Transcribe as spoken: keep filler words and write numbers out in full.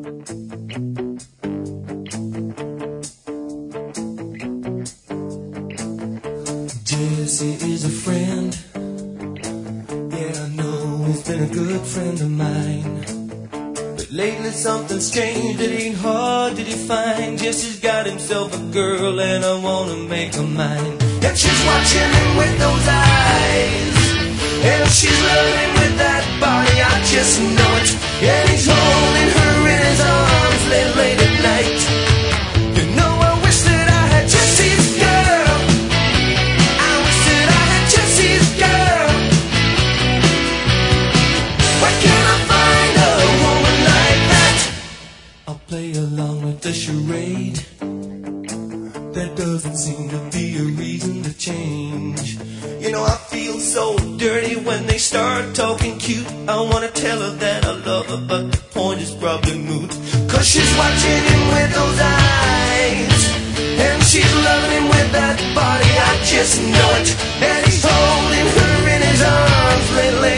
Jesse is a friend. Yeah, I know he's been a good friend of mine. But lately something's changed, it ain't hard to define. Jesse's got himself a girl and I wanna make her mine. And she's watching him with those eyes, and she's loving with that body, I just know it. And he's holding her in his arms late, late at night. You know I wish that I had Jesse's girl. I wish that I had Jesse's girl. Where can I find a woman like that? I'll play along with the charade. There doesn't seem to be a reason to change. You know I feel so dirty when they start talking cute. I wanna tell her that I love her, but the point is probably moot. Cause she's watching him with those eyes, and she's loving him with that body, I just know it. And he's holding her in his arms lately.